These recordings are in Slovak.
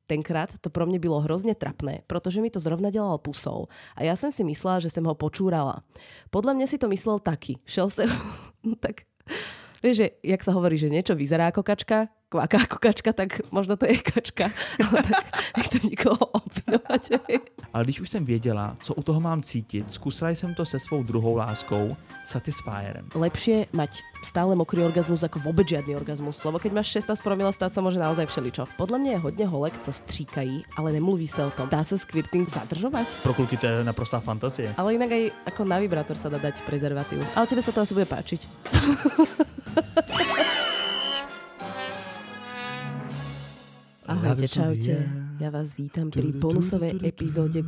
tenkrát to pro mňa bylo hrozně trapné, protože mi to zrovna dělal pusou a já jsem si myslela, že jsem ho počúrala. Podľa mňa si to myslel taky. Šel se... tak... Vieš, že jak sa hovorí, že niečo vyzerá ako kačka, kvaká ako kačka, tak možno to je kačka. Ale tak nechcem nikoho obvinovať. Ale když už jsem věděla, co u toho mám cítit, zkusila jsem to se svou druhou láskou, Satisfyerem. Lepšie mať stále mokrý orgazmus ako vôbec žiadny orgazmus, lebo keď máš 16 promile, stať sa môže naozaj všeličo. Podľa mňa je hodne holek, co stříkají, ale nemluví sa o tom. Dá sa squirting zadržovať? Pro kluky to je naprostá fantazie. Ale inak aj ako na vibrátor sa dá dať prezervatív. Ale tebe sa to asi bude páčiť. Ahojte, čaute. Ja vás vítam pri bonusovej epizóde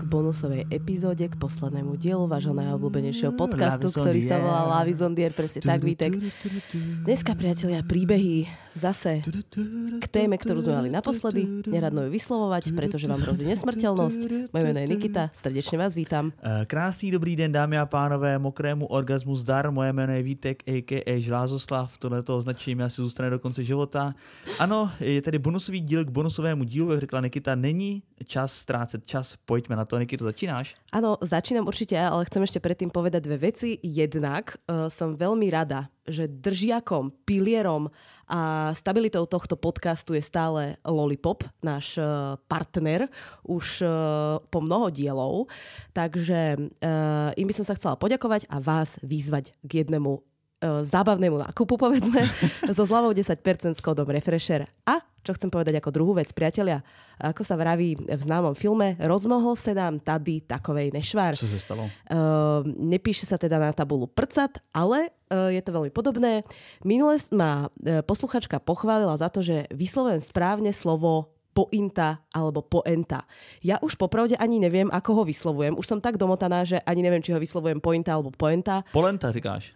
k poslednému dielu vášho najobľúbenejšieho podcastu, ktorý sa volá Love is on the air. Presne tak, Vítek. Dneska, priatelia, príbehy zase k téme, ktorú sme mali naposledy. Neradno ju vyslovovať, pretože vám hrozí nesmrteľnosť. Moje meno je Nikita, srdečne vás vítam. Krásný dobrý den, dámy a pánové, mokrému orgazmu zdar. Moje jméno je Vítek, a.k.a. Žlázoslav. Tohleto označení asi zůstane do konce života. Ano, je tady bonusový díl k bonusovému dílu, jak řekla Nikita. Není čas ztrácet čas, pojďme na to. Nikito, začínáš? Áno, začínam určite, ale chcem ešte predtým povedať dve veci. Jednak som veľmi rada, že držiakom, pilierom a stabilitou tohto podcastu je stále Lollipop, náš partner, už po mnoho dielov. Takže im by som sa chcela poďakovať a vás vyzvať k jednému zábavnému nákupu, povedzme, so zľavou 10% s kódom Refresher. A čo chcem povedať ako druhú vec, priatelia, ako sa vraví v známom filme, rozmohol sa nám tady takovej nešvar. Čo sa stalo? Nepíše sa teda na tabulu prcat, ale je to veľmi podobné. Minule ma posluchačka pochválila za to, že vyslovujem správne slovo pointa alebo poenta. Ja už popravde ani neviem, ako ho vyslovujem. Už som tak domotaná, že ani neviem, či ho vyslovujem pointa alebo poenta. Polenta říkáš.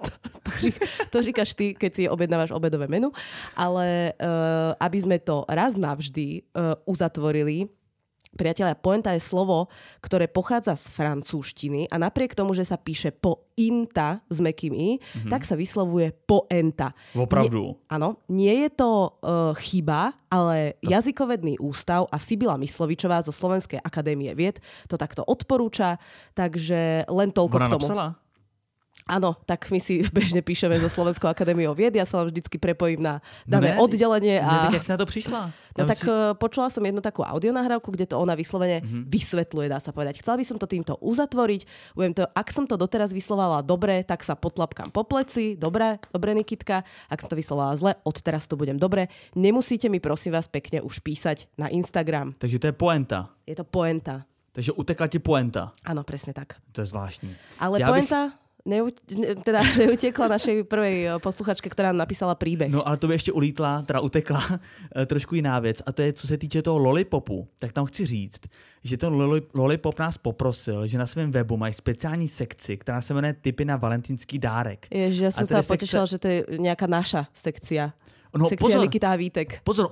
to říkáš ty, keď si objednávaš obedové menu. Ale aby sme to raz navždy uzatvorili, priatelia, poenta je slovo, ktoré pochádza z francúzštiny a napriek tomu, že sa píše pointa s mäkkým i, tak sa vyslovuje poenta. Opravdu? Áno, nie je to chyba, ale jazykovedný ústav a Sibila Myslovičová zo Slovenskej akadémie vied to takto odporúča, takže len toľko k tomu. Napsala? Áno, tak my si bežne píšeme zo Slovenskou akadémiou vied, ja sa len vždycky prepojím na dané oddelenie. Tak jak si na to prišla? No tak počula som jednu takú audionahrávku, kde to ona vyslovene vysvetľuje, dá sa povedať. Chcela by som to týmto uzatvoriť. Budem to, ak som to doteraz vyslovala dobre, tak sa potlapkám po pleci. Dobre, Nikitka. Ak som to vyslovala zle, odteraz to budem dobre. Nemusíte mi, prosím vás, pekne už písať na Instagram. Takže to je poenta. Je to poenta. Takže utekla ti poenta. Áno, presne tak. To je zvláštní. Ale poenta... Neutekla našej prvej posluchačke, ktorá nám napísala príbeh. No ale to by ještě utekla trošku jiná věc. A to je, co se týče toho Lollipopu, tak tam chci říct, že ten Lollipop nás poprosil, že na svém webu mají speciální sekci, která se jmenuje Tipy na valentínský dárek. Ježiš, ja som sa potešila, že to je nejaká naša sekcia. No, sekcia Nikita a Vítek. Pozor,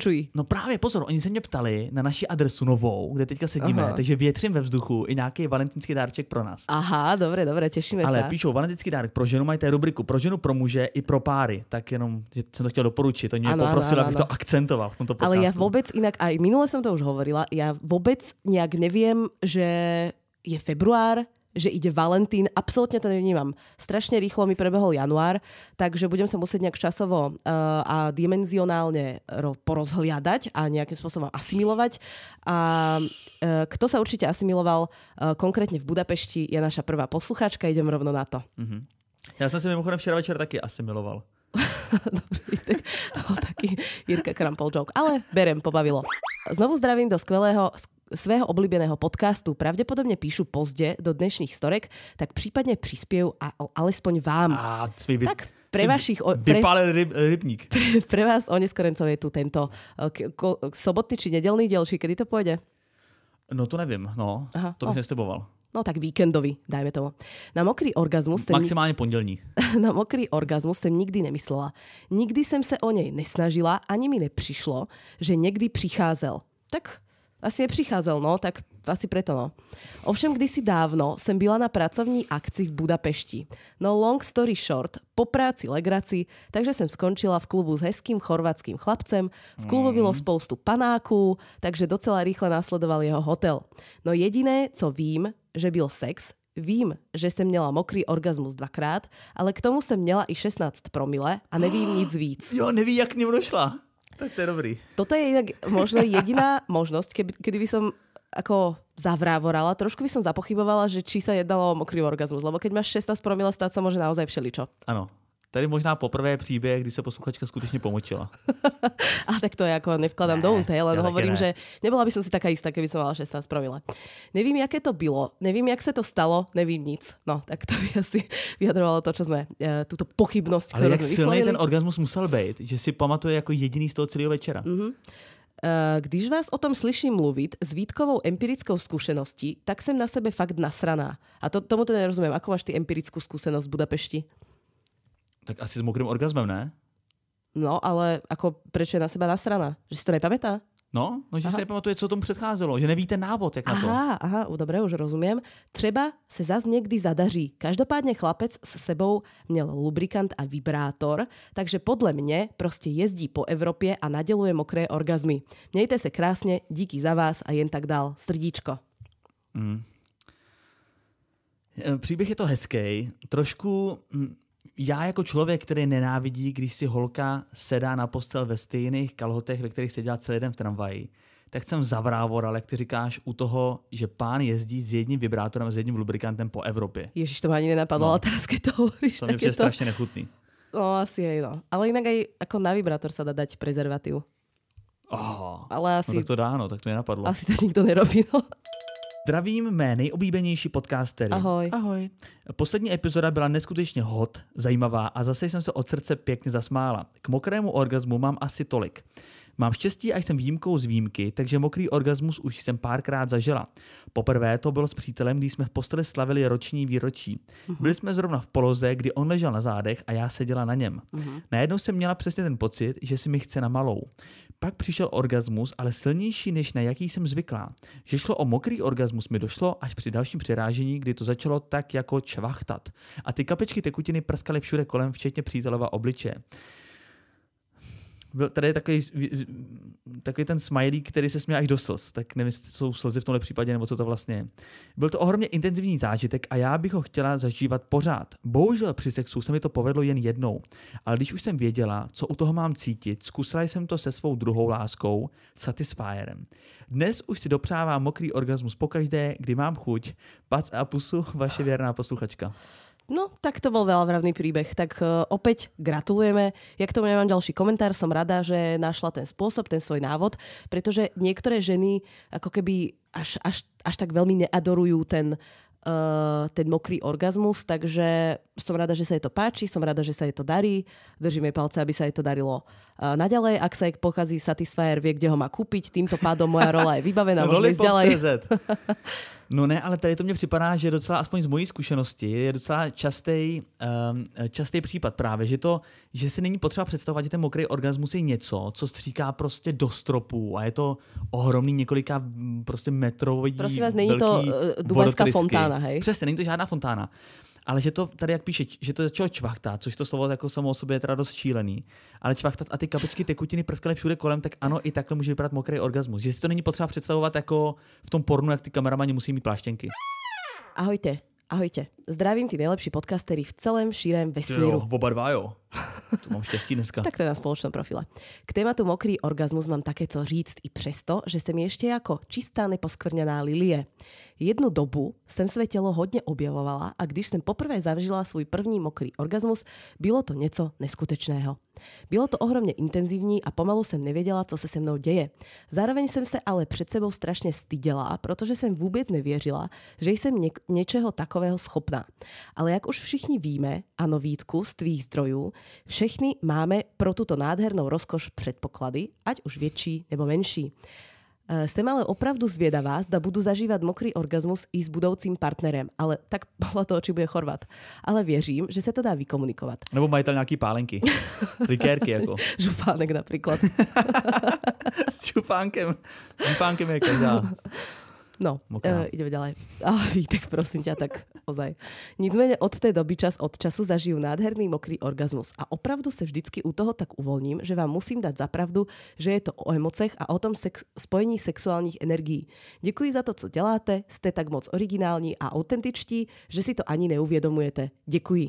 oni se mě ptali na naši adresu novou, kde teďka sedíme, takže větřím ve vzduchu i nějaký valentínský dárček pro nás. Aha, dobre, tešíme sa. Ale píšou valentínský dárek pro ženu, mají tady rubriku pro ženu, pro muže i pro páry. Tak jenom, že jsem to chtěl doporučit. Oni mě poprosili, abych to akcentoval v tomto podcastu. Ale ja vôbec inak, aj minule som to už hovorila, ja vôbec nejak neviem, že je február, že ide Valentín, absolútne to nevnímam. Strašne rýchlo mi prebehol január, takže budem sa musieť nejak časovo a dimenzionálne porozhliadať a nejakým spôsobom asimilovať. A kto sa určite asimiloval konkrétne v Budapešti, je naša prvá posluchačka, idem rovno na to. Ja som si mimochodem včera večer taky asimiloval. Dobrý, tak taký Jirka Krampol joke, ale berem, pobavilo. Znovu zdravím do svého obľúbeného podcastu. Pravdepodobne píšu pozde do dnešných storek, tak prípadne prispiev alespoň vám. Tak pre vašich... rybník. Pre vás oneskorencov je tu tento sobotný či nedelný diel, či kedy to pôjde? No to nevím, no. Aha, to bych nesliboval. No tak víkendový, dajme tomu. Na mokrý orgazmus... Maximálně pondělní. Na mokrý orgazmus jsem nikdy nemyslela. Nikdy jsem se o něj nesnažila, ani mi nepřišlo, že někdy přicházel. Tak Asi nepricházel, no, tak asi preto, no. Ovšem kdysi dávno jsem byla na pracovní akci v Budapešti. No long story short, po práci legraci, takže jsem skončila v klubu s hezkým chorvatským chlapcem. V klubu bylo spoustu panáků, takže docela rýchle následoval jeho hotel. No jediné, co vím, že byl sex, vím, že jsem měla mokrý orgasmus 2krát, ale k tomu jsem měla i 16 promile a nevím nic víc. Jo, neví, jak k němu došla. Tak to je dobrý. Toto je inak možno jediná možnosť, kedy by som ako zavrávorala, trošku by som zapochybovala, že či sa jednalo o mokrý orgazmus, lebo keď máš 16 promile, stát sa môže naozaj všeličo. Ano. Tady možná poprvé příběh, kdy se posluchačka skutečně pomočila. A tak to je ako nevkladám do úst, len hovorím, že nebola by som si taká istá, keby som mala 16 promile. Nevím, jaké to bylo, nevím, jak se to stalo, nevím nic. No, tak to by asi vyjadrovalo to, čo sme, túto pochybnosť, ktorú sme vyslovili. Ale jak silný ten orgasmus musel být, že si pamatuje jako jediný z toho celého večera. Když vás o tom slyším mluvit s výtkovou empirickou skúseností, tak jsem na sebe fakt nasraná. A tomuto nerozumiem. Ako máš ty empirickú skúsenosť v Budapešti? Tak asi s mokrým orgazmem, ne? No, ale ako prečo je na seba nasraná? Že si to nepamätá? No, že si nepamatuje, co tomu předcházelo, že nevíte návod, jak na to. Aha, dobre, už rozumiem. Třeba se zas někdy zadaří. Každopádně chlapec s sebou měl lubrikant a vibrátor, takže podle mne prostě jezdí po Evropě a naděluje mokré orgazmy. Mějte se krásně, díky za vás a jen tak dál. Srdíčko. Příběh je to hezký, trošku... Já jako člověk, který nenávidí, když si holka sedá na postel ve stejných kalhotech, ve kterých seděla celý den v tramvaji, tak jsem zavrávoral, jak ty říkáš, u toho, že pán jezdí s jedním vibrátorem a s jedním lubrikantem po Evropě. Ježiš, to ma ani nenapadlo, ale teraz keď to hovoríš. To mě přijde strašně nechutný. No, asi aj, no. Ale inak aj ako na vibrátor sa dá dať prezervatív. Ale asi... No tak to dá, no, tak to nenapadlo. Asi to nikto nerobí, no. Zdravím mé nejoblíbenější podcastery. Ahoj. Ahoj. Poslední epizoda byla neskutečně hot, zajímavá a zase jsem se od srdce pěkně zasmála. K mokrému orgazmu mám asi tolik. Mám štěstí a jsem výjimkou z výjimky, takže mokrý orgasmus už jsem párkrát zažila. Poprvé to bylo s přítelem, když jsme v posteli slavili roční výročí. Byli jsme zrovna v poloze, kdy on ležel na zádech a já seděla na něm. Najednou jsem měla přesně ten pocit, že si mi chce na malou. Pak přišel orgasmus, ale silnější, než na jaký jsem zvyklá. Že šlo o mokrý orgasmus mi došlo až při dalším přirážení, kdy to začalo tak jako čvachtat. A ty kapečky tekutiny prskaly všude kolem, včetně přítelova obličeje. Tady je takový ten smiley, který se směl až do slz. Tak nevím, jestli jsou slzy v tomhle případě, nebo co to vlastně je. Byl to ohromně intenzivní zážitek a já bych ho chtěla zažívat pořád. Bohužel při sexu se mi to povedlo jen jednou. Ale když už jsem věděla, co u toho mám cítit, zkusila jsem to se svou druhou láskou, Satisfyerem. Dnes už si dopřávám mokrý orgasmus pokaždé, kdy mám chuť. Pac a pusu, vaše věrná posluchačka. No, tak to bol veľavravný príbeh. Tak opäť gratulujeme. Ja k tomu nemám ďalší komentár. Som rada, že našla ten spôsob, ten svoj návod, pretože niektoré ženy ako keby až tak veľmi neadorujú ten mokrý orgazmus, takže som rada, že sa jej to páči, som rada, že sa jej to darí. Držím jej palce, aby sa jej to darilo naďalej. Ak sa jej pokazí Satisfyer, vie, kde ho má kúpiť. Týmto pádom moja rola je vybavená. Môžeme ísť ďalej. No ne, ale tady to mně připadá, že docela, aspoň z mojí zkušenosti, je docela častý případ právě, že si není potřeba představovat, že ten mokrý orgasmus je něco, co stříká prostě do stropu a je to ohromný několika prostě metrový prosím vás, není to dubajská fontána, hej? Přesně, není to žádná fontána. Ale že to tady, jak píše, že to začalo čvachtat, což to slovo jako samo o sobě je teda dost šílený, ale čvachtat a ty kapečky tekutiny prskaly všude kolem, tak ano, i takhle může vypadat mokrý orgasmus. Že si to není potřeba představovat jako v tom pornu, jak ty kameramani musí mít pláštěnky. Ahojte. Zdravím tí najlepší podcastery v celém šírém vesmíru. Jo, oba dva jo. To mám štěstí dneska. Tak to je na spoločnom profile. K tématu mokrý orgazmus mám také co říct i přesto, že jsem ještě jako čistá neposkvrněná lilie. Jednu dobu jsem své tělo hodně objevovala a když jsem poprvé zažila svůj první mokrý orgazmus, bylo to něco neskutečného. Bylo to ohromně intenzivní a pomalu jsem nevěděla, co se se mnou děje. Zároveň jsem se ale před sebou strašně styděla, protože jsem vůbec nevěřila, že jsem něčeho takového schopná. Ale jak už všichni víme, ano Vítku, z tvých zdrojů, všechny máme pro tuto nádhernou rozkoš předpoklady, ať už větší nebo menší. Sem ale opravdu zviedavá, zda budú zažívať mokrý orgazmus i s budoucím partnerem. Ale tak podľa toho, či bude Chorvát. Ale věřím, že se to dá vykomunikovat. Nebo majitel nějaký pálenky. Likérky jako. Župánek napríklad. S župánkem je každá. No, ideme ďalej. Ale Vítek, prosím ťa, tak ozaj. Nicméně od té doby čas od času zažiju nádherný mokrý orgazmus a opravdu se vždycky u toho tak uvolním, že vám musím dať za pravdu, že je to o emocech a o tom spojení sexuálních energií. Děkuji za to, co děláte, jste tak moc originální a autentičtí, že si to ani neuvědomujete. Děkuji.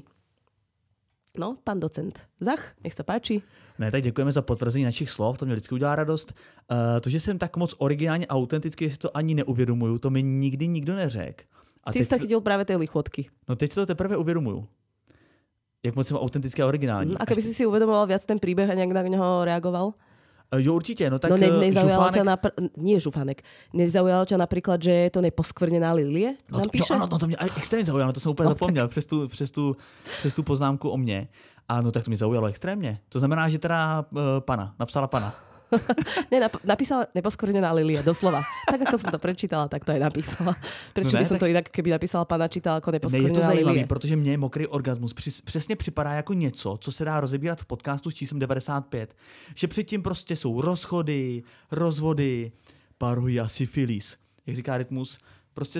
No, pán docent Zach, nech sa páči. Ne, tak děkujeme za potvrzení našich slov, to mě vždycky udělá radost. To, že jsem tak moc originálně a autentický, že si to ani neuvědomuju, to mi nikdy nikdo neřekl. Ty jsi chytil právě ty lichotky. No teď si to teprve uvědomuju. Jak moc jsem autentický a originální. A keby si uvedomoval viac ten príbeh a nějak na něho reagoval? Jo, určitě, no tak no nezaujalo žufánek... Nie žufánek. Nezaujalo ťa napríklad, že je to neposkvrnená lilie? No, no to mě extrémně zaujalo, to jsem úplně zapomněl přes tu poznámku o mně. A no tak to mě zaujalo extrémně. To znamená, že teda napsala pana. Napísala neposkvrnená lilie, doslova. Tak ako som to prečítala, tak to aj napísala. Prečo by som to inak, keby napísala pana, čítala ako neposkvrnená lilie? Je to zajímavý, protože mně mokrý orgasmus přesně připadá jako něco, co se dá rozebírat v podcastu s číslem 95. Že předtím prostě jsou rozchody, rozvody, parohy a syfilis. Jak říká Rytmus, prostě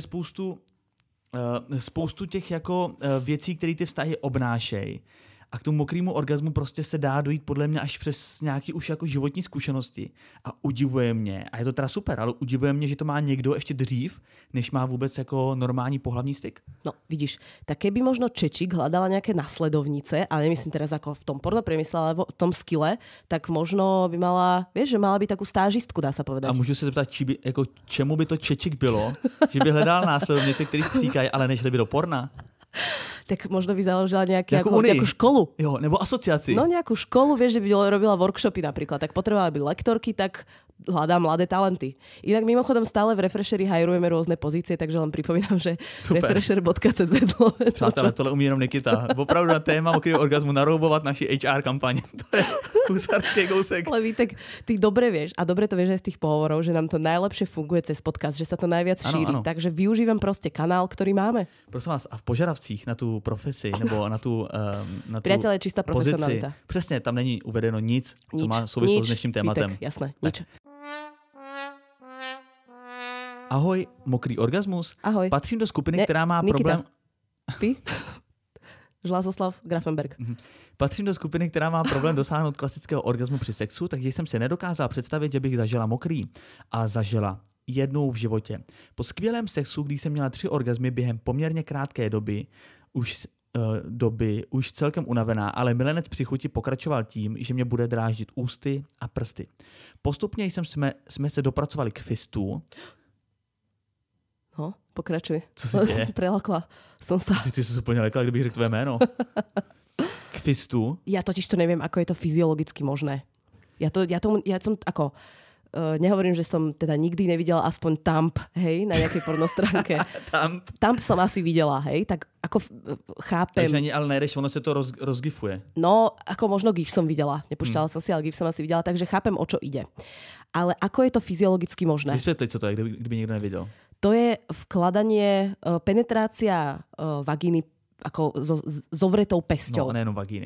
spoustu těch jako věcí, které ty vztahy obnášejí. A k tomu mokrému orgazmu prostě se dá dojít podle mě až přes nějaký už jako životní zkušenosti. A udivuje mě, a je to teda super, ale udivuje mě, že to má někdo ještě dřív, než má vůbec jako normální pohlavní styk. No, vidíš, tak keby možno Čečík hľadala nejaké nasledovnice, ale nemyslím teraz ako v tom pornopriemysle, ale v tom skille, tak možno by mala, vieš, že mala by takú stážistku, dá sa povedať. A můžu se zeptat, čemu by to Čečík bylo, že by hledal následovnice, který stříkají, ale nešli by do porna? Tak možno by založila nejakú školu. Jo, nebo asociaci. No nejakú školu, vieš, že by robila workshopy napríklad. Tak potrebovala by lektorky, tak hľadá mladé talenty. Inak mimochodom stále v Refresheri hajrujeme rôzne pozície, takže len pripomínam, že refresher.cz. Přátelé, tohle umí jenom Nikita. Opravdu na téma mokrého orgazmu naroubovat naši HR kampaň. To je husarský kousek. Ale Vítek, ty dobre vieš, a dobre to vieš aj z tých pohovorov, že nám to najlepšie funguje cez podcast, že sa to najviac šíri. Ano. Takže využívam proste kanál, ktorý máme. Prosím vás, a v požadavcích na tu profesi, nebo na tu Priateľe, čistá profesionalita. Pozici, přesně, tam není uvedeno nic, co má souvislost s dnešním tématem. Vítek, jasné, nič. Ahoj, mokrý orgasmus. Ahoj. Patřím do skupiny, která má problém... Ty? Žlázoslav Grafenberg. Patřím do skupiny, která má problém dosáhnout klasického orgasmu při sexu, takže jsem si nedokázala představit, že bych zažila mokrý. A zažila jednou v životě. Po skvělém sexu, když jsem měla 3 orgasmy během poměrně krátké doby, už celkem unavená, ale milenec při chuti pokračoval tím, že mě bude dráždit ústy a prsty. Postupně jsme se dopracovali k fistu. No, pokračuj. Co se děje? Prelakla som sa. Ty si úplně lekla, kdybych řekl tvé jméno. K fistu. Ja totiž to neviem, ako je to fyziologicky možné. Ja som ako... nehovorím, že som teda nikdy nevidela aspoň Thumb, hej, na nejakej pornostránke. Thumb som asi videla, hej, tak ako chápem. Takže ale nejdeš, ono se to rozgifuje. No, ako možno GIF som videla. Nepúšťala som si, ale GIF som asi videla, takže chápem, o čo ide. Ale ako je to fyziologicky možné? Vysvetli, co to je, kdyby nikto nevidel. To je vkladanie, penetrácia vagíny ako zovretou pesťou. No, nejenom vagíny.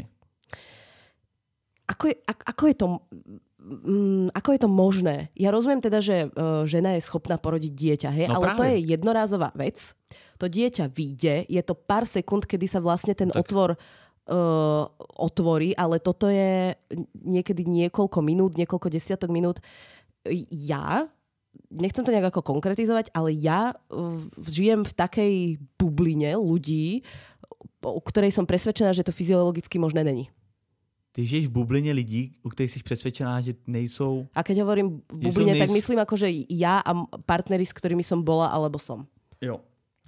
Ako je to možné? Ja rozumiem teda, že žena je schopná porodiť dieťa, hej? No, ale práve. To je jednorázová vec. To dieťa vyjde, je to pár sekúnd, kedy sa vlastne ten otvor otvorí, ale toto je niekedy niekoľko minút, niekoľko desiatok minút. Ja nechcem to nejak ako konkretizovať, ale ja žijem v takej bubline ľudí, o ktorej som presvedčená, že to fyziologicky možné není. Ty žiješ v bublině lidí, u kterých jsi přesvědčená, že nejsou... A keď hovorím v bubline, tak myslím ako, že ja a partneri, s ktorými som bola, alebo som. Jo.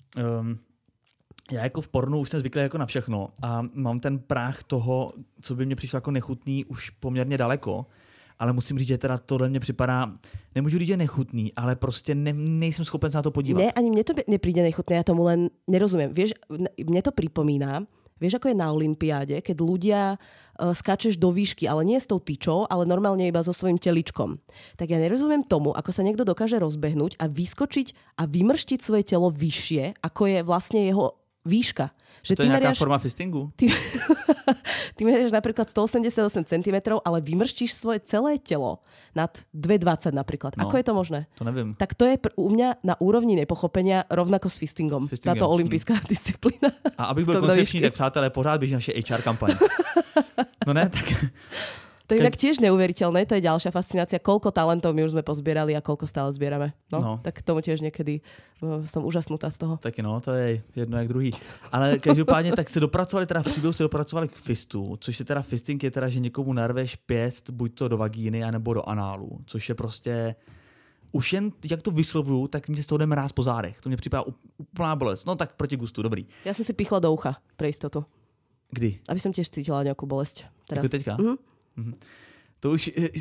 Já jako v pornu už jsem zvyklý jako na všechno a mám ten práh toho, co by mě přišlo jako nechutný, už poměrně daleko. Ale musím říct, že teda tohle mě připadá, nemůžu říct, že nechutný, ale prostě nejsem schopen se na to podívat. Ne, ani mne to nepríde nechutné, ja tomu len nerozumiem. Vieš, mne to pripomína, vieš, ako je na olympiáde, keď ľudia skáčeš do výšky, ale nie s tou tyčou, ale normálne iba so svojím teličkom. Tak ja nerozumiem tomu, ako sa niekto dokáže rozbehnúť a vyskočiť a vymrštiť svoje telo vyššie, ako je vlastne jeho výška. Že to je nejaká forma fistingu? Ty meriaš napríklad 188 cm, ale vymrštíš svoje celé telo nad 2,20 napríklad. Ako je to možné? To neviem. Tak to je u mňa na úrovni nepochopenia rovnako s fistingom. Táto olympijská disciplína. A abych byl koncepčný, tak přátelé, pořád běží naše HR kampaň. No ne, tak... To je inak tiež neuveriteľné, to je ďalšia fascinácia, koľko talentov my už sme pozbierali a koľko stále zbierame. No. Tak tomu tiež niekedy som úžasnutá z toho. Taky no, to je jedno jak druhý. Ale každopádně tak se dopracovali, teda v příběhu se dopracovali k fistu, což je teda fisting, je teda, že někomu narveš pěst buď to do vagíny, anebo do análu, což je prostě... Už jen, jak to vyslovuju, tak mě z toho jde mráz po zádech. To mě připadá úplná bolest. No tak proti gustu, dobrý. Ja som si pichla do ucha pre istotu. Kdy? Aby som tiež cítila nejakú bolesť. Teraz. Jako teďka? To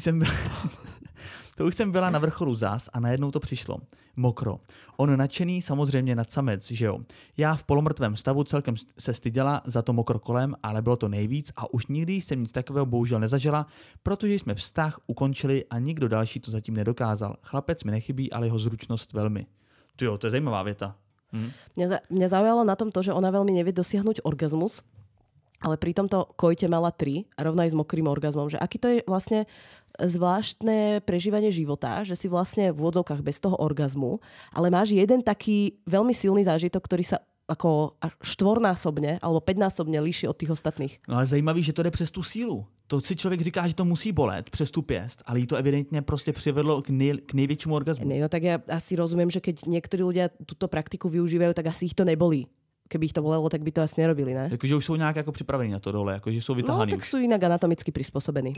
už jsem byla na vrcholu zas a najednou to přišlo. Mokro. On nadšený, samozřejmě nad samec, že jo. Já v polomrtvém stavu celkem se styděla za to mokro kolem, ale bylo to nejvíc a už nikdy jsem nic takového bohužel nezažila, protože jsme vztah ukončili a nikdo další to zatím nedokázal. Chlapec mi nechybí, ale jeho zručnost velmi. To je zajímavá věta. Mňa zaujalo na tom to, že ona veľmi nevie dosiahnuť orgazmus, ale pri tomto kojte mala 3 a rovna aj s mokrým orgazmom. Že aký to je vlastne zvláštne prežívanie života, že si vlastne v úvodzovkách bez toho orgazmu, ale máš jeden taký veľmi silný zážitok, ktorý sa ako 4-násobne alebo 5-násobne líši od tých ostatných. No ale zajímavý, že to jde přes tu sílu. To si člověk říká, že to musí bolet přes tu pěst, ale jí to evidentně prostě přivedlo k největšímu orgazmu. No tak ja asi rozumiem, že keď niektorí ľudia túto praktiku využívajú, tak asi ich to nebolí. Keby ich to bolelo, tak by to asi nerobili, ne? Jakože už jsou nějak jako připravení na to dole, jakože jsou vytahaní. No tak sú inak anatomicky prispôsobení.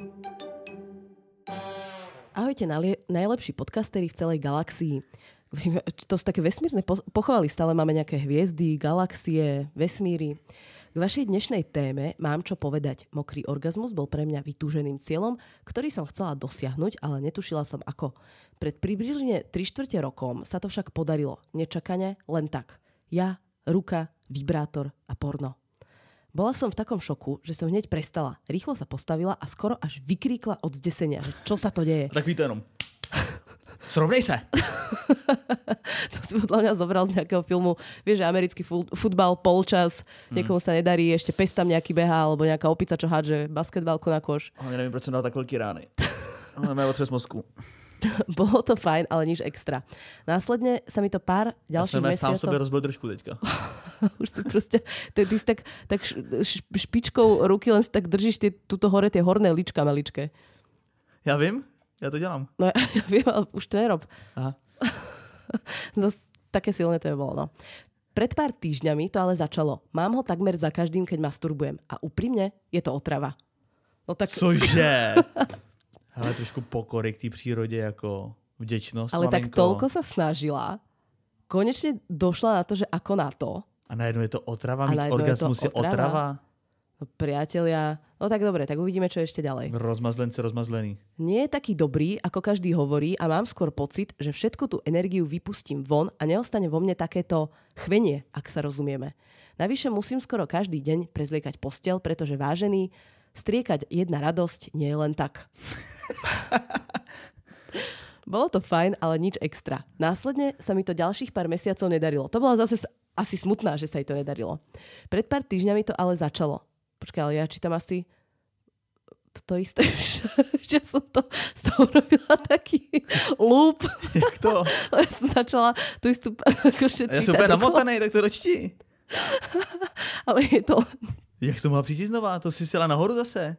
Ahojte, najlepší podcasteri v celej galaxii. To sú také vesmírne pochvaly, stále máme nejaké hviezdy, galaxie, vesmíry. K vašej dnešnej téme mám čo povedať. Mokrý orgazmus bol pre mňa vytúženým cieľom, ktorý som chcela dosiahnuť, ale netušila som ako. Pred približne 3/4 rokom sa to však podarilo. Nečakane, len tak. Ja, ruka, vibrátor a porno. Bola som v takom šoku, že som hneď prestala. Rýchlo sa postavila a skoro až vykríkla od zdesenia, že čo sa to deje. Tak ví to jenom. Srovnej sa. To si podľa mňa zobral z nejakého filmu. Vieš, že americký futbal, polčas, niekomu sa nedarí, ešte pes tam nejaký behá, alebo nejaká opica, čo hádže basketbalku na koš. Ja neviem, prečo som dal tak veľký rány. Ale majú otřes mozku. Bolo to fajn, ale nič extra. Následne sa mi to pár ďalších mesiacov... Ja som sám sebe rozbil držku teďka. Už si proste... Ty si tak špičkou ruky len si tak držíš tuto hore, tie horné líčka maličké. Ja viem, ja to dělám. No ja viem, ale už to nerob. Aha. Zas také silné to je bolo, no. Pred pár týždňami to ale začalo. Mám ho takmer za každým, keď masturbujem. A úprimne je to otrava. No tak... Cože? Ale trošku pokory k té přírodě, jako vděčnost. Ale malinko. tak toľko sa snažila. Konečne došla na to, že ako na to. A najednou je to otrava? Mít orgasmus je otrava? No, priatelia. No tak dobre, tak uvidíme, čo ešte ďalej. Rozmazlený. Nie je taký dobrý, ako každý hovorí a mám skôr pocit, že všetku tú energiu vypustím von a neostane vo mne takéto chvenie, ak sa rozumieme. Navyše musím skoro každý deň prezliekať posteľ, pretože vážený, striekať jedna radosť nie je len tak. Bolo to fajn, ale nič extra. Následne sa mi to ďalších pár mesiacov nedarilo. To bola zase asi smutná, že sa jej to nedarilo. Pred pár týždňami to ale začalo. Počkaj, ale ja čítam asi to isté, že som to z toho robila taký loop. Jak to? Ja som začala tú istú akože čítať. Ja som úplne namotanej, tak to dočti. Ale je to... Jak som mohla přijít znova? To si sila nahoru zase?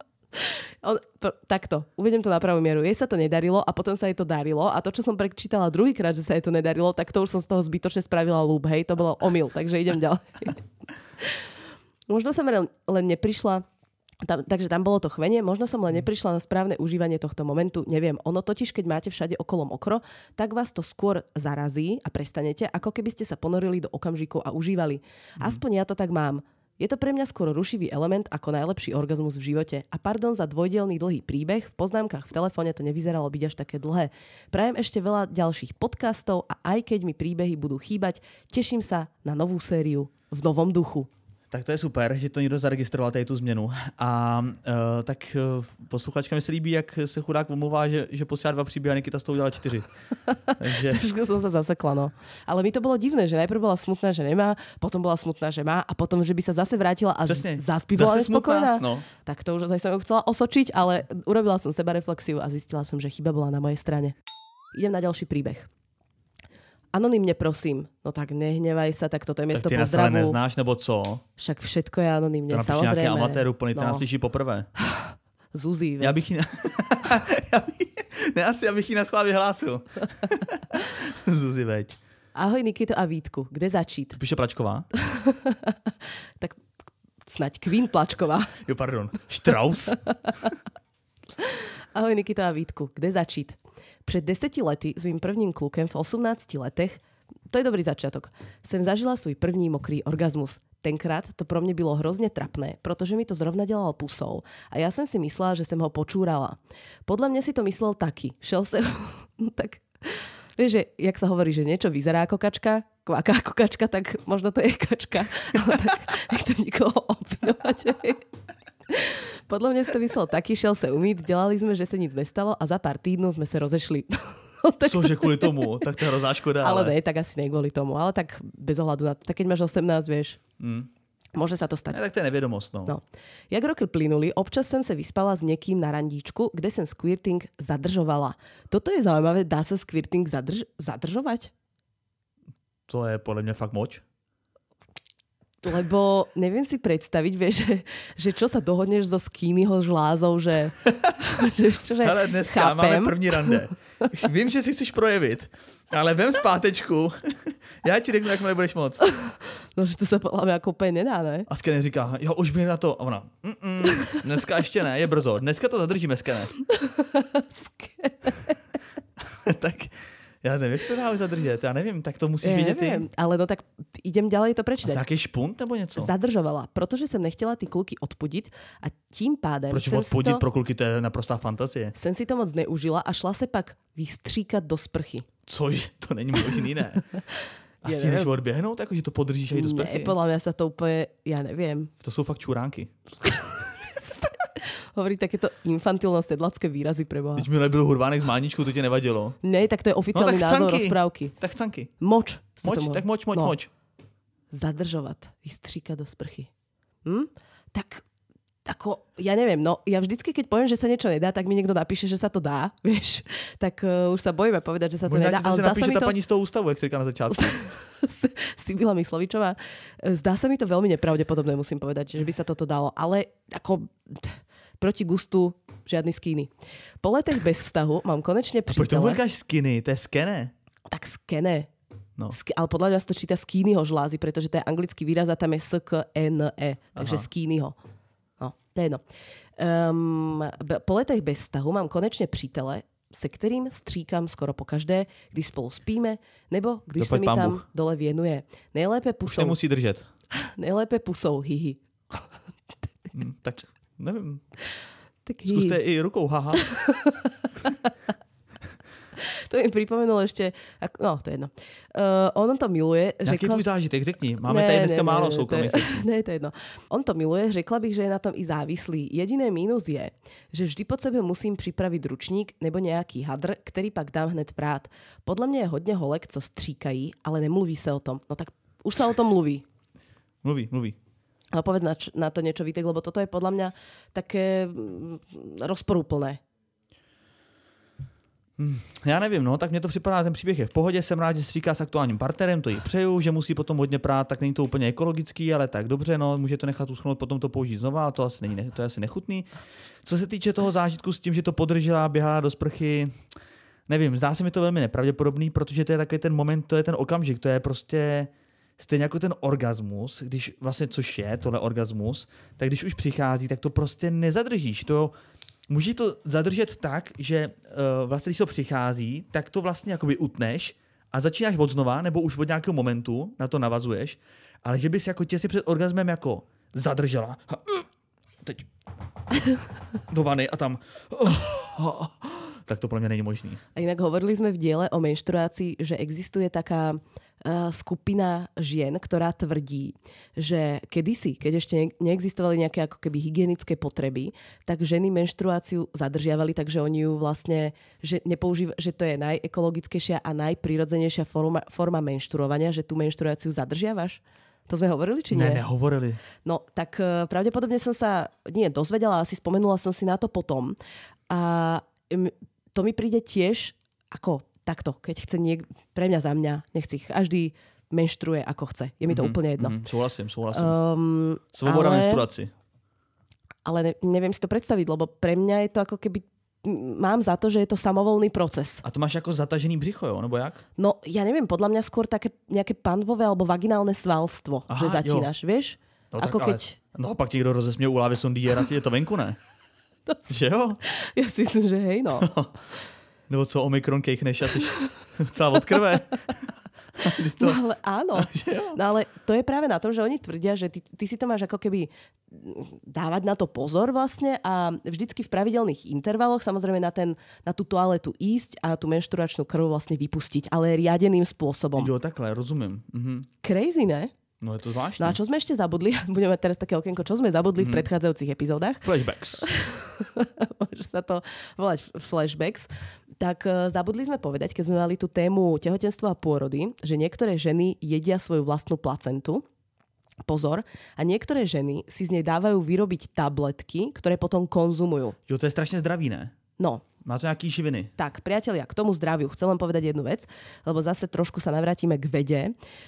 Takto, uvedem to na pravú mieru. Jej sa to nedarilo a potom sa jej to darilo a to, čo som prečítala druhýkrát, že sa jej to nedarilo, tak to už som z toho zbytočne spravila loop, hej, to bolo omyl, takže idem ďalej. Možno som len neprišla, takže tam bolo to chvenie, možno som len neprišla na správne užívanie tohto momentu, neviem. Ono totiž, keď máte všade okolo mokro, tak vás to skôr zarazí a prestanete, ako keby ste sa ponorili do okamžikov a užívali. Aspoň ja to tak mám. Je to pre mňa skôr rušivý element ako najlepší orgazmus v živote. A pardon za dvojdielny dlhý príbeh, v poznámkach v telefóne to nevyzeralo byť až také dlhé. Prajem ešte veľa ďalších podcastov a aj keď mi príbehy budú chýbať, teším sa na novú sériu v novom duchu. Tak to je super, že to někdo zaregistroval, tady tu změnu. A tak posluchačka mi se líbí, jak se chudák omlouvá, že posílá 2 příběhy a Nikita z toho udělala 4. Takže... Trošku som sa zasekla, no. Ale mi to bolo divné, že najprv bola smutná, že nemá, potom bola smutná, že má a potom, že by sa zase vrátila a zase bola nespokojná. No. Tak to už zase som ju chcela osočiť, ale urobila som seba reflexiu a zistila som, že chyba bola na mojej strane. Idem na ďalší príbeh. Anonymne prosím. No tak nehnevaj sa, tak toto je miesto pozdravu. Tak ty nás ale neznáš, nebo co? Však všetko je anonymne, samozrejme. To napíš nejaký amatér úplný, to nás slyší poprvé. Zuzi, veď. Já bych ji na schvál vyhlásil. Zuzi, veď. Ahoj Nikito a Vítku, kde začít? Píše Plačková? Tak snaď Queen Plačková. Jo, pardon. Strauss? Ahoj Nikito a Vítku, kde začít? Před 10 lety s mým prvním klukem v 18 letech, to je dobrý začiatok, jsem zažila svůj první mokrý orgazmus. Tenkrát to pro mě bylo hrozně trapné, protože mi to zrovna dělal pusou a já jsem si myslela, že jsem ho počúrala. Podle mě si to myslel taky. Šel jsem... tak... Vieš, že jak sa hovorí, že niečo vyzerá ako kačka, kvaká ako kačka, tak možno to je kačka. Ale tak nechcem nikoho obvinovať. Podľa mňa si to myslel taký, šel sa umýť, delali sme, že sa nic nestalo a za pár týdnov sme sa rozešli. Cože kvôli tomu? Tak to je hrozná škoda. Ale ne, tak asi ne kvôli tomu. Ale tak bez ohľadu na to. Tak keď máš 18, vieš, môže sa to stať. Tak to je nevědomost, no. Jak roky plynuli, občas jsem se vyspala s někým na randíčku, kde jsem squirting zadržovala. Toto je zaujímavé, dá sa squirting zadržovať? To je podľa mňa fakt moč. Lebo neviem si predstaviť, vieš, že čo sa dohodneš so skinnyho žlázou, že hele, dneska chápem. Máme první rande. Vím, že si chceš projevit, ale vem zpátečku. Já ti řeknu, jak nebudeš moc. No, že to se podľa mňa ako úplne nedá, ne? A Skene říká, jo, už mi na to. A ona, dneska ještě ne, je brzo. Dneska to zadržíme, Skene. Tak ja neviem, jak sa dá zadržet, ja neviem, tak to musíš vědět ty. Ale no tak idem ďalej to prečítať. A jaký špunt nebo něco? Zadržovala, protože jsem nechtěla ty kluky odpudiť a tím pádem Proč odpudit pro kluky, to je naprostá fantazie. Jsem si to moc neužila a šla se pak vystříkat do sprchy. Což? To není možný, ne? A stihneš odběhnout, jakože to podržíš aj do sprchy? Ne, podľa mňa sa to úplne, ja neviem. To sú fakt čuránky. Hovorí takéto infantilno-sedlacké výrazy pre Boha. Když mi nebyl hurvánek z máničkou, to ti nevadilo. Ne, tak to je oficiálny názov rozprávky. Tak canky. Moč. Tak moč. Zadržovať. Vystříkať do sprchy. Tak ako, ja neviem, no ja vždycky, keď poviem, že sa niečo nedá, tak mi niekto napíše, že sa to dá, vieš. Tak už sa bojíme povedať, že sa to nedá. Ale zdá sa mi to... Pani z toho ústavu, jak si říká na začiatku. Sibila Myslovičová. Zdá sa mi to veľmi nepravdepodobné, musím povedať, že by sa toto dalo. Ale ako proti gustu žiadny skinny. Po letech bez vztahu mám konečne přítele. A prečo říkáš skinny? To je skene. Tak skene. No. Ale podľa mňa sa to číta skinnyho žlázy, pretože to je anglický výraz a tam je S-K-N-E. Takže skinnyho. No, to je jedno. Po letech bez vztahu mám konečne přítele, se kterým stříkám skoro po každé, když spolu spíme, nebo když se mi tam dole věnuje. Nejlépe pusou... Už nemusí držet. Nejlépe pusou, hihi. Tak nevím. Tak skúste i rukou, haha. To mi pripomenulo ešte, no to je jedno. On to miluje. Jaký tvůj zážitek, řekni. Máme tady dneska málo soukromých věcí. Ne, to je jedno. On to miluje, řekla bych, že je na tom i závislý. Jediné mínus je, že vždy pod sebe musím připravit ručník nebo nějaký hadr, který pak dám hned prát. Podle mě je hodně holek, co stříkají, ale nemluví se o tom. No tak už sa o tom mluví. Mluví. Ale povedz na to niečo, Vítek, lebo toto je podľa mňa také rozporúplné. Já nevím, no, tak mně to připadá, ten příběh je v pohodě, jsem rád, že stříká s aktuálním partnerem, to jí přeju, že musí potom hodně prát, tak není to úplně ekologický, ale tak dobře, no, může to nechat uschnout, potom to použít znova, to je asi nechutný. Co se týče toho zážitku s tím, že to podržela, běhala do sprchy, nevím, zdá se mi to velmi nepravděpodobný, protože to je takový ten moment, to je ten okamžik, to je prostě stejně jako ten orgasmus, když vlastně, což je tohle orgasmus, tak když už přichází, tak to prostě nezadržíš, to může to zadržet tak, že vlastně když to přichází, tak to vlastně jakoby utneš a začínáš od znova, nebo už od nějakého momentu na to navazuješ, ale že bys jako těsně před orgasmem jako zadržela teď do vany a tam tak to podľa mňa není možný. A inak hovorili sme v diele o menštruácii, že existuje taká skupina žien, ktorá tvrdí, že kedysi, keď ešte neexistovali nejaké ako keby hygienické potreby, tak ženy menštruáciu zadržiavali, takže oni ju vlastne, že to je najekologickejšia a najprirodzenejšia forma menštruovania, že tú menštruáciu zadržiavaš? To sme hovorili, či nie? Ne, nehovorili. No, tak pravdepodobne som sa, dozvedela, asi spomenula som si na to potom. A to mi príde tiež ako takto, keď chce pre mňa za mňa, nech si každý menštruuje ako chce. Je mi to úplne jedno. Súhlasím. Svoboda menštruácie. Ale neviem si to predstaviť, lebo pre mňa je to ako keby mám za to, že je to samovolný proces. A to máš ako zatažený břicho, jo? Nebo jak? No, ja neviem, podľa mňa skôr také nejaké panvové alebo vaginálne svalstvo, že zatínaš, vieš? No, ako tak, keď... No pak ti kdo rozesměje u lávy sondí, raz je to venku, ne? Že jo? Ja si myslím, že hej, no. Nebo co, Omikron kejchneš a jsi celá od krve. No ale áno. No ale to je práve na tom, že oni tvrdia, že ty si to máš ako keby dávať na to pozor vlastne a vždycky v pravidelných intervaloch samozrejme na tú toaletu ísť a tú menštruačnú krv vlastne vypustiť, ale riadeným spôsobom. Jo, takhle, rozumiem. Crazy, ne? No je to zvláštne. No a čo sme ešte zabudli? Budeme mať teraz také okienko, čo sme zabudli v predchádzajúcich epizódach. Flashbacks. Môže sa to volať flashbacks. Tak zabudli sme povedať, keď sme mali tú tému tehotenstva a pôrody, že niektoré ženy jedia svoju vlastnú placentu. Pozor. A niektoré ženy si z nej dávajú vyrobiť tabletky, ktoré potom konzumujú. Jo, to je strašne zdravý, ne? No. Má to nejaký živiny. Tak, priatelia, k tomu zdraviu chcem len povedať jednu vec, lebo zase trošku sa navrátime k vede.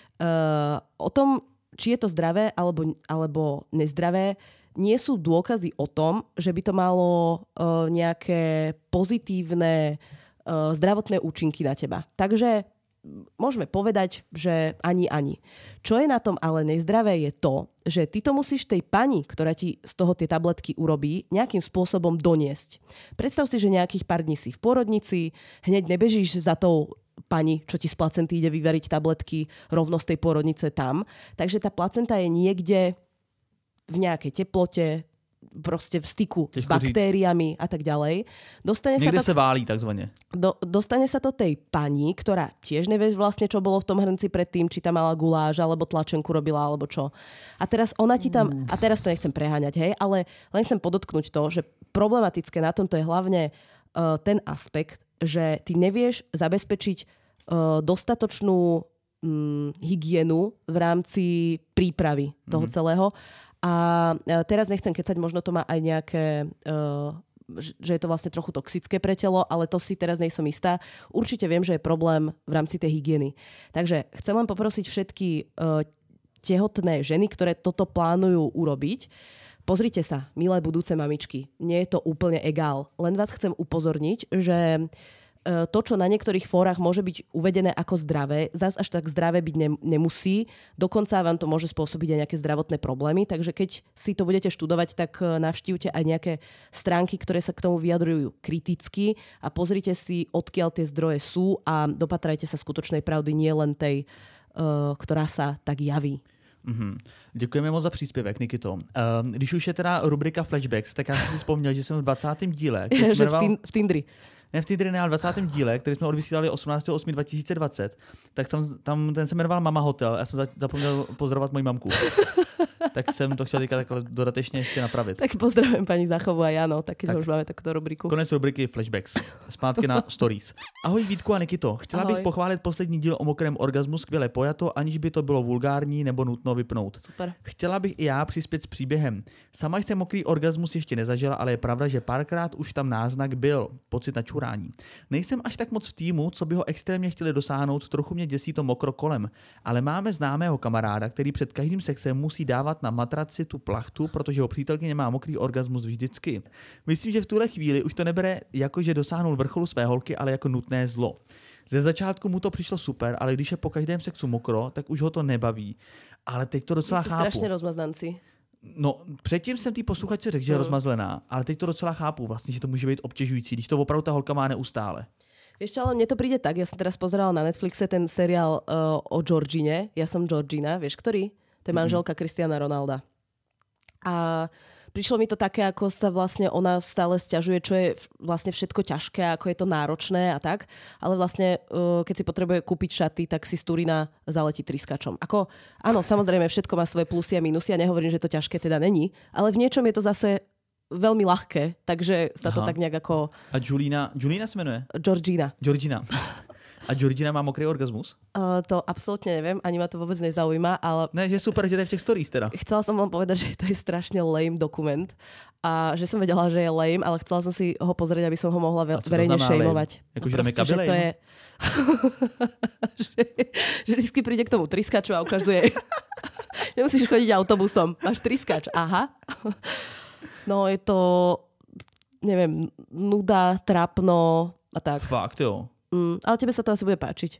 O tom, či je to zdravé alebo nezdravé, nie sú dôkazy o tom, že by to malo nejaké pozitívne zdravotné účinky na teba. Takže môžeme povedať, že ani. Čo je na tom ale nezdravé je to, že ty to musíš tej pani, ktorá ti z toho tie tabletky urobí, nejakým spôsobom doniesť. Predstav si, že nejakých pár dní si v pôrodnici, hneď nebežíš za tou pani, čo ti z placenty ide vyvariť tabletky rovno z tej pôrodnice tam. Takže tá placenta je niekde v nejakej teplote, proste v styku s baktériami a tak ďalej. Niekde sa válí takzvané. Dostane sa to tej pani, ktorá tiež nevie vlastne, čo bolo v tom hrnci predtým, či tam mala guláš, alebo tlačenku robila, alebo čo. A teraz ona ti tam, a teraz to nechcem preháňať, hej, ale len chcem podotknúť to, že problematické na tomto je hlavne ten aspekt, že ty nevieš zabezpečiť dostatočnú hygienu v rámci prípravy toho celého. A teraz nechcem kecať, možno to má aj nejaké, že je to vlastne trochu toxické pre telo, ale to si teraz nejsom istá. Určite viem, že je problém v rámci tej hygieny. Takže chcem len poprosiť všetky tehotné ženy, ktoré toto plánujú urobiť. Pozrite sa, milé budúce mamičky, nie je to úplne egál. Len vás chcem upozorniť, že to, čo na niektorých fórach môže byť uvedené ako zdravé, zas až tak zdravé byť nemusí. Dokonca vám to môže spôsobiť aj nejaké zdravotné problémy. Takže keď si to budete študovať, tak navštívte aj nejaké stránky, ktoré sa k tomu vyjadrujú kriticky a pozrite si, odkiaľ tie zdroje sú a dopatrajte sa skutočnej pravdy, nie len tej, ktorá sa tak javí. Děkujeme moc za příspěvek, Nikito. Když už je teda rubrika Flashbacks, tak já jsem si vzpomněl, že jsem v 20. díle... Že v Tindri. Ne v Tindri, ne, ale v 20. díle, který jsme odvysílali 18.8.2020, tak tam ten se jmenoval Mama Hotel. Já jsem zapomněl pozdravovat moji mamku. Tak jsem to chtěl teďka takhle dodatečně ještě napravit. Tak pozdravím paní Záchovu a Jano, tak keď už máme takovou rubriku. Konec rubriky Flashbacks. Zpátky na stories. Ahoj Vítku a Nikito. Chtěla bych pochválit poslední díl o mokrém orgazmu, skvěle pojato, aniž by to bylo vulgární nebo nutno vypnout. Super. Chtěla bych i já přispět s příběhem. Sama jsem mokrý orgasmus ještě nezažila, ale je pravda, že párkrát už tam náznak byl. Pocit na čurání. Nejsem až tak moc v týmu, co by ho extrémně chtěli dosáhnout, trochu mě děsí to mokro kolem, ale máme známého kamaráda, který před každým sexem musí dávat na matraci tu plachtu, protože ho přítelkyně má mokrý orgasmus vždycky. Myslím, že v tuhle chvíli už to nebere jako, že dosáhnul vrcholu své holky, ale jako nutné zlo. Ze začátku mu to přišlo super, ale když je po každém sexu mokro, tak už ho to nebaví. Ale teď to docela chápu. Strašně rozmaznanci. No, předtím jsem tý posluchačce řekl, že je rozmazlená, ale teď to docela chápu vlastně, že to může být obtěžující, když to opravdu ta holka má neustále. Vieš čo, ale mne to príde tak, ja som teraz pozerala na Netflixe ten seriál o Georgine, ja som Georgina, vieš ktorý? To je manželka Cristiana Ronalda. A prišlo mi to také, ako sa vlastne ona stále sťažuje, čo je vlastne všetko ťažké, ako je to náročné a tak. Ale vlastne, keď si potrebuje kúpiť šaty, tak si z Turína zaletí triskačom. Ako, áno, samozrejme, všetko má svoje plusy a minusy. Ja nehovorím, že to ťažké teda není, ale v niečom je to zase veľmi ľahké, takže sa to tak nejak ako... A Julina sa menuje? Georgina. A Georgina má mokrý orgazmus? To absolútne neviem, ani ma to vôbec nezaujíma, ale... Ne, že super, že to je v těch stories teda. Chcela som vám povedať, že to je strašne lame dokument a že som vedela, že je lame, ale chcela som si ho pozrieť, aby som ho mohla verejne šejmovať. Akože tam je kabelej? To je... že vždycky príde k tomu triskaču a ukazuje... Nemusíš chodiť autobusom, máš triskač, aha. No je to, neviem, nuda, trápno a tak. Fakt, jo. Ale tebe sa to asi bude páčiť.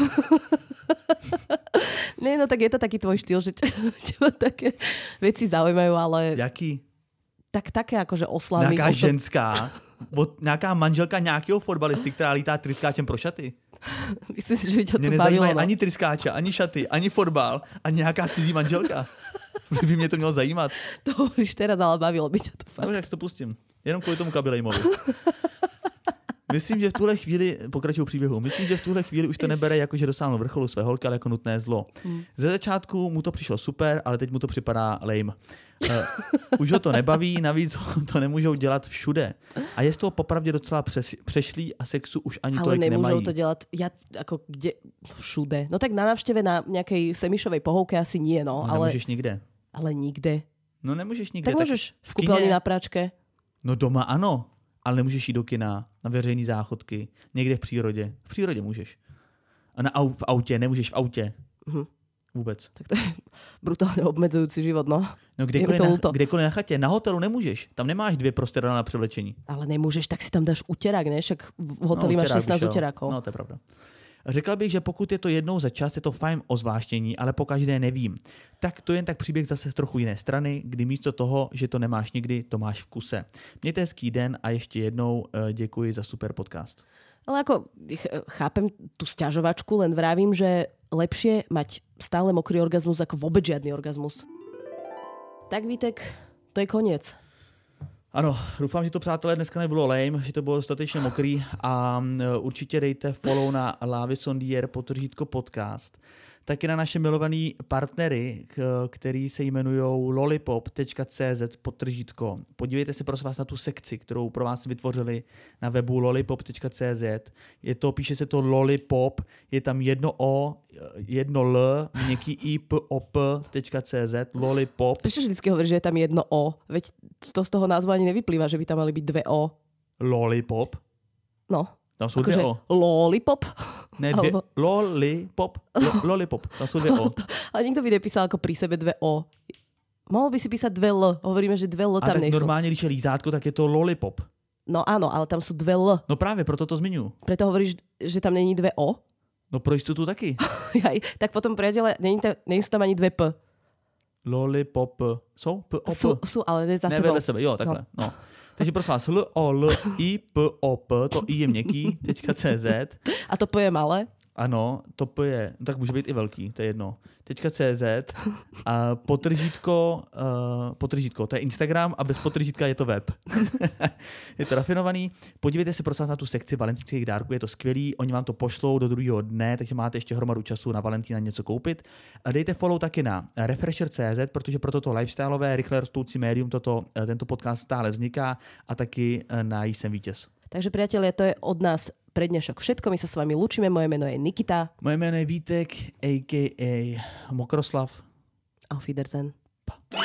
Nie, no tak je to taký tvoj štýl, že teba také veci zaujímajú, ale... Jaký? Tak také akože oslavy. Nějaká ženská? Nějaká manželka nějakého fotbalisty, která lítá tryskáčem pro šaty? Myslím si, že by ťa to mě bavilo. nezajímají ani tryskáče, ani šaty, ani fotbal, ani nějaká cizí manželka. By mě to mělo zajímat. To hovoríš teraz, ale bavilo by ťa to fakt. No, jak si to pustím. Jenom kvůli tomu kabelejmovi. Myslím, že v tuhle chvíli, pokračuju příběhu, myslím, že v tuhle chvíli už to nebere jako, že dosáhnul vrcholu své holky, ale jako nutné zlo. Ze začátku mu to přišlo super, ale teď mu to připadá lame. Už ho to nebaví, navíc to nemůžou dělat všude. A je z toho popravdě docela přešlý a sexu už ani tolik nemají. Ale nemôžou to dělat, ako kde, všude. No tak na návšteve na nejakej semišovej pohovke asi nie, no. No nemůžeš nikde. Ale nikde. No nemůžeš nikde. Tak môžeš v kúpeľni na práčke. No doma ano, ale nemůžeš jít do kina, na veřejný záchodky, někde v přírodě. V přírodě můžeš. A v autě, nemůžeš v autě. Vůbec. Tak to je brutálne obmedzujúci život, no. No kdekoliv na chatě, na hotelu nemůžeš. Tam nemáš 2 prostředá na převlečení. Ale nemůžeš, tak si tam dáš uterák, ne? Však v hoteli máš 16 uterákov. No, to je pravda. Řekla bych, že pokud je to jednou za čas, je to fajn ozvláštění, ale pokaždé nevím. Tak to je jen tak příběh zase z trochu jiné strany, kdy místo toho, že to nemáš nikdy, to máš v kuse. Mějte hezký den a ještě jednou děkuji za super podcast. Ale ako chápem tú sťažovačku, len vravím, že lepšie mať stále mokrý orgazmus ako vôbec žiadny orgazmus. Tak Vítek, to je koniec. Ano, doufám, že to, přátelé, dneska nebylo lame, že to bylo dostatečně mokrý a určitě dejte follow na lavysondier_podcast. Taky na naše milovaný partnery, který se jmenujou lollipop.cz _. Podívejte se prosím vás na tu sekci, kterou pro vás vytvořili na webu lollipop.cz. Píše se to lollipop, je tam jedno O, jedno L, měkký ipop.cz, lollipop. Prečo vždycky hovoríš, že je tam jedno O? Veď to z toho názvu ani nevyplýva, že by tam mali byť 2 O. Lollipop? No. Tam jsou 2 O. Lollipop? Ne, 2. Lollipop. Lollipop. Tam jsou 2 O. Ale nikto by nepísal ako pri sebe 2 O. Mohol by si písať 2 L. Hovoríme, že 2 L tam nejsou. A tak normálně, když je lízátko, tak je to lollipop. No áno, ale tam sú 2 L. No právě, proto to zmiňuji. Preto hovoríš, že tam není 2 O? No pro jistotu taky. Tak potom, priateľe, nie sú tam ani 2 P. Lollipop. Jsou? P, O, P. Sú, ale ne za sebou. Ne vedle sebe, jo, takhle. No. Takže prosím vás, LOLIPOP, to I je měkký, .cz. A to P je malé? Ano, to P je, no tak může být i velký, to je jedno. .cz a potržítko, to je Instagram a bez potržítka je to web. Je to rafinovaný. Podívejte se prosím na tu sekci valentínských dárků, je to skvělý, oni vám to pošlou do druhého dne, takže máte ještě hromadu času na Valentína něco koupit. A dejte follow taky na Refresher.cz, protože pro toto lifestyleové, rychle rostoucí médium tento podcast stále vzniká a taky na Jsem vítěz. Takže priatelia, to je od nás pre dnešok všetko. My sa s vami lúčime. Moje meno je Nikita. Moje meno je Vítek, a.k.a. Mokroslav. Auf Wiedersehen. Pa.